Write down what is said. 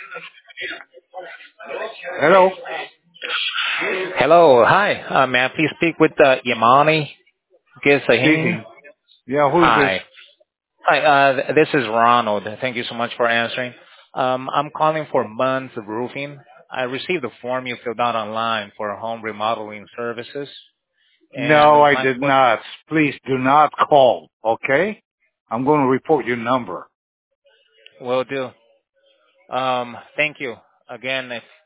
Hello? Hello. Hi. May I please speak with Yamani Gisahini? Speaking. Yeah, who is this? Hi. Hi. This is Ronald. Thank you so much for answering. I'm calling for Munns Roofing. I received a form you filled out online for home remodeling services, and No, I my did not. Please do not call, okay? I'm going to report your number. will do. Thank you again. If